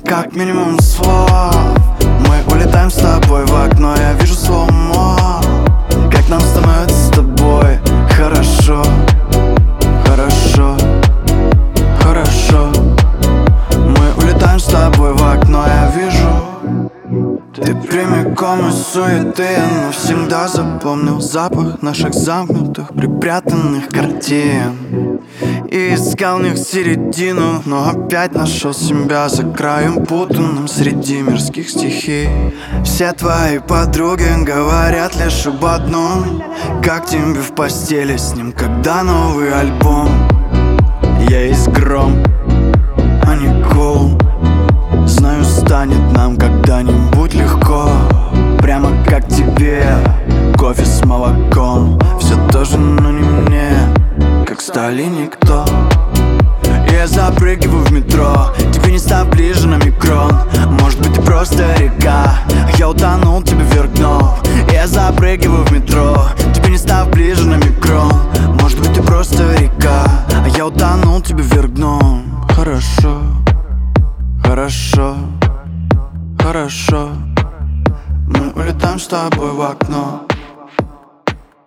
Как минимум слов. Мы улетаем с тобой в окно, я вижу слоумо. Как нам становится с тобой хорошо, хорошо, хорошо. Мы улетаем с тобой в окно, я вижу. Ты прямиком из суеты, я навсегда запомнил запах наших замкнутых, припрятанных картин и искал в них середину, но опять нашел себя за краем путанным среди мирских стихий. Все твои подруги говорят лишь об одном: как тебе в постели с ним, когда новый альбом. Я есть гром, а не гул. Знаю, станет нам когда-нибудь легко, прямо как тебе, кофе с молоком. Все тоже, но не мне, как стали никто. Я запрыгиваю в метро, тебе не став ближе на микрон. Может быть, ты просто река, а я утонул, тебе вверх дном. Я запрыгиваю в метро, тебе не став ближе на микрон. Может быть, ты просто река, а я утонул, тебе вверх дном. Хорошо, хорошо, хорошо. Мы улетаем с тобой в окно.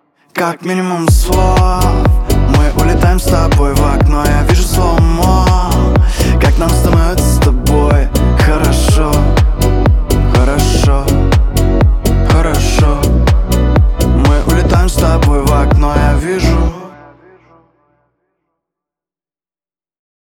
Как минимум слов. Мы улетаем с тобой в окно, я вижу слоумо.